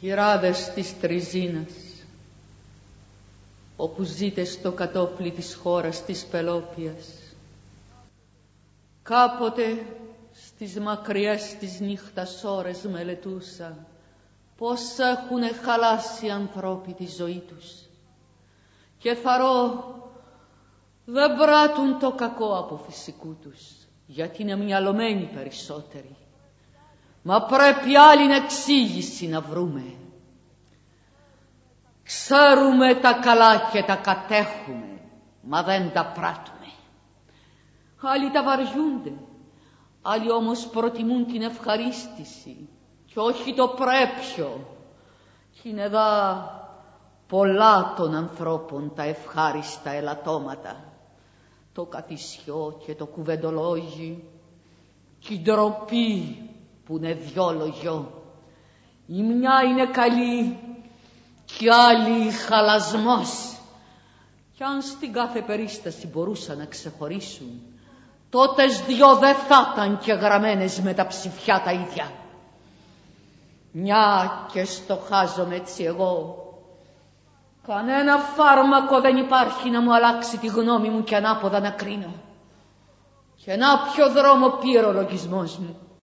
Κυράδες της Τριζίνας, όπου ζείτε στο κατόφλι της χώρας της Πελόπιας, κάποτε στις μακριές της νύχτας ώρες μελετούσα πώς έχουνε χαλάσει οι ανθρώποι τη ζωή τους και θαρώ δεν πράττουν το κακό από φυσικού τους, γιατί είναι μυαλωμένοι περισσότεροι. Μα πρέπει άλλη εξήγηση να βρούμε. Ξέρουμε τα καλά και τα κατέχουμε, μα δεν τα πράττουμε. Άλλοι τα βαριούνται, άλλοι όμως προτιμούν την ευχαρίστηση και όχι το πρέπιο. Κι είναι δα πολλά των ανθρώπων τα ευχάριστα ελαττώματα, το καθισιό και το κουβεντολόγι κι η ντροπή που είναι δυο λογιό. Η μια είναι καλή κι άλλη χαλασμός. Κι αν στην κάθε περίσταση μπορούσαν να ξεχωρίσουν, τότε δυο δεν θα ήταν και γραμμένες με τα ψηφιά τα ίδια. Μια και στοχάζομαι έτσι εγώ, κανένα φάρμακο δεν υπάρχει να μου αλλάξει τη γνώμη μου και ανάποδα να κρίνω. Και να ποιο δρόμο πήρε ο λογισμός μου.